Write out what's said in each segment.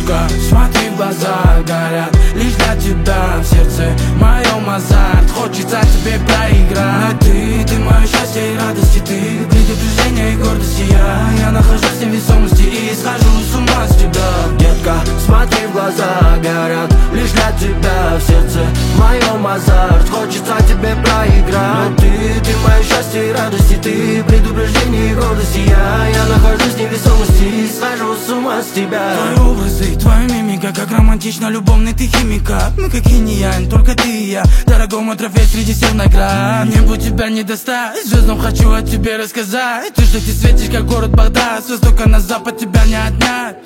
Детка, смотри, в глаза горят лишь для тебя. В сердце моем азарт, хочется тебе проиграть. Но ты мое счастье и радость, и ты предупреждение и гордость. Я нахожусь в невесомости и схожу с ума с тебя. Детка, смотри, в глаза горят лишь для тебя. В сердце моем азарт, хочется тебе проиграть. Но ты мое счастье и радость, и ты предупреждение и гордость. Я нахожусь в невесомости и схожу с ума с тебя. Твои образы, твоя мимика, как романтично любовный ты химика. Мы как инь и янь, только ты и я. Дорогой мой трофей среди всех наград. Небу тебя не достать, звездам хочу о тебе рассказать. Ты что, ты светишь, как город Багдад. С востока на запад тебя не отнять.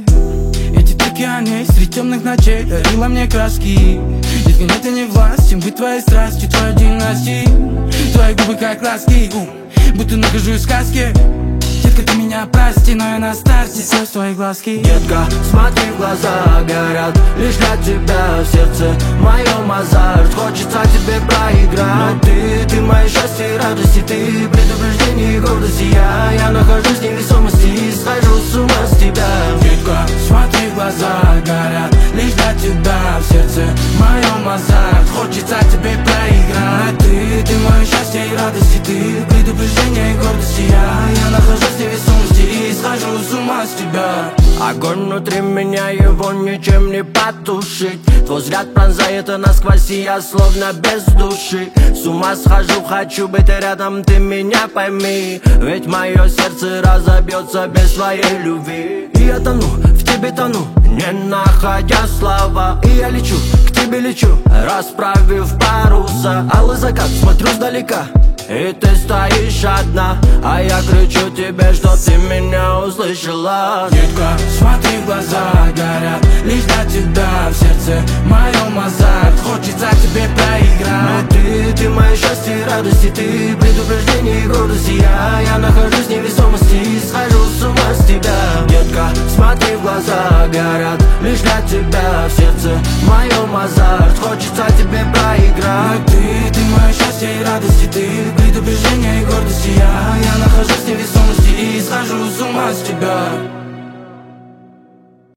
Эти океаны среди темных ночей дарила мне краски. Детка, нет и не власть, чем быть твоей страстью, твоей династией. Твои губы как ласки, будто нахожусь в сказке. Детка, ты меня прости, но я на старте, все в твои глазки. Детка, смотри, в глаза горят лишь для тебя. В сердце моем азарт, хочется тебе проиграть. Но ты мое счастье и радость, и ты предупреждение и гордость. Я нахожусь в невесомости и схожу с ума с тебя. Детка, смотри, в глаза горят лишь для тебя. В сердце моем азарт, хочется тебе проиграть. Ты мое счастье и радость, и ты предупреждение и гордость. Я нахожусь в невесомости и схожу с ума с тебя. Огонь внутри меня, его ничем не потушить. Твой взгляд пронзает насквозь, и я словно без души. С ума схожу, хочу быть рядом, ты меня пойми. Ведь мое сердце разобьется без твоей любви. И я тону, в тебе тону, не находя слова. И я лечу, к тебе лечу, расправив паруса. Алый закат, смотрю сдалека, и ты стоишь одна, а я кричу тебе, что ты меня услышала. Детка, смотри, в глаза горят лишь для тебя. В сердце моем азарт, хочется тебе проиграть. Но ты мое счастье и радость, и ты предупреждение и гордость. Я нахожусь в невесомости и схожу с ума с тебя. Детка, смотри, в глаза горят лишь для тебя. В сердце моем азарт,